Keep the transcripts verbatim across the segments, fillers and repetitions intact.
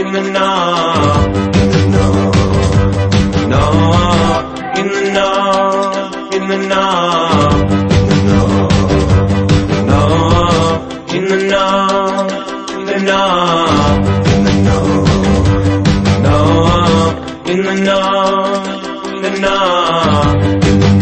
in the know, in the know, know, in the know, in the know, in the know, in the know, in the know, know, in the know, in the know, in the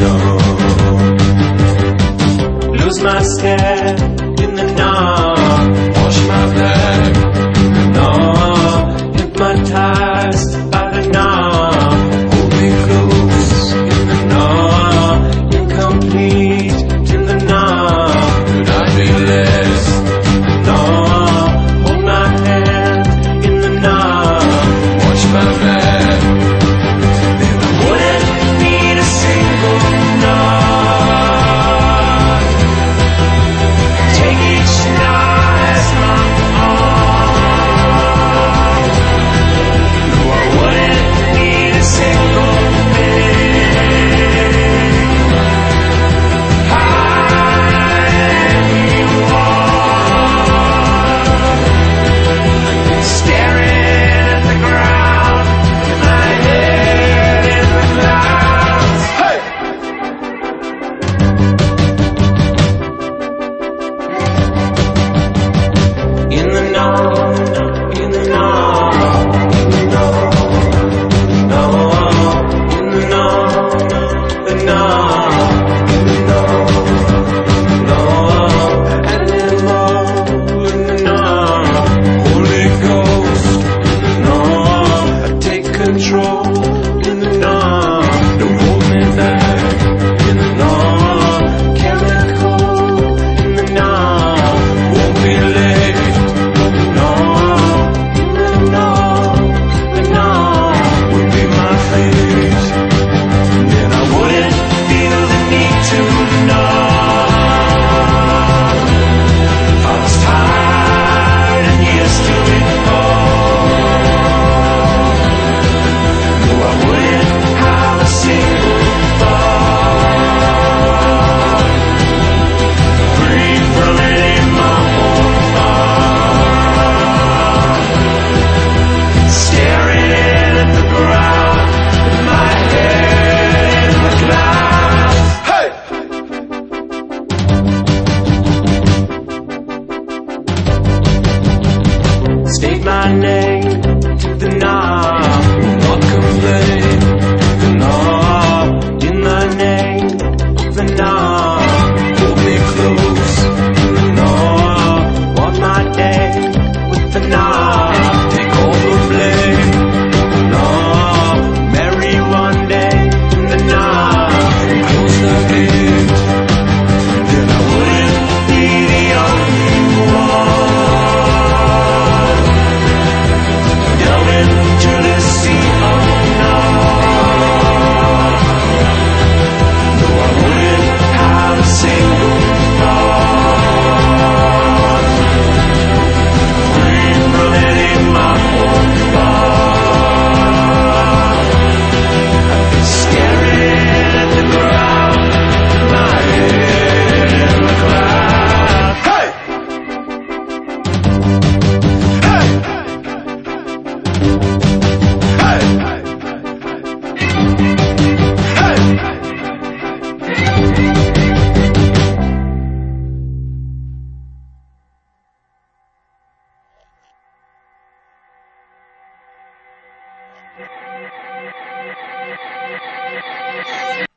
know, lose my step in the know, wash my back, know, hypnotized by the know, hold me close in the know, incomplete in the know, could I be less? No, hold my hand in the know, watch my back, then I wouldn't need a single knot. Take each knot as my own. No, I wouldn't need a single thing. High you are, staring at the ground, with my head in the clouds. Hey! In the know, in the know, in the know, know, in the know, the know, in the know, know, and then more in the know, Holy Ghost in the know, I take control in the know, don't hold me back in the know, chemical in the know, won't be late. State my name to the knob, not complain. The knob, in the name of the knob, hold me close. In the knob, want my day with the knob, take all the blame. The knob, marry one day in the knob, close the gate. Then I wouldn't be the only one. To the sea of no. No, I wouldn't have a single thought. Free from any my own thought. I'd be staring at the ground, my head in the clouds. Hey!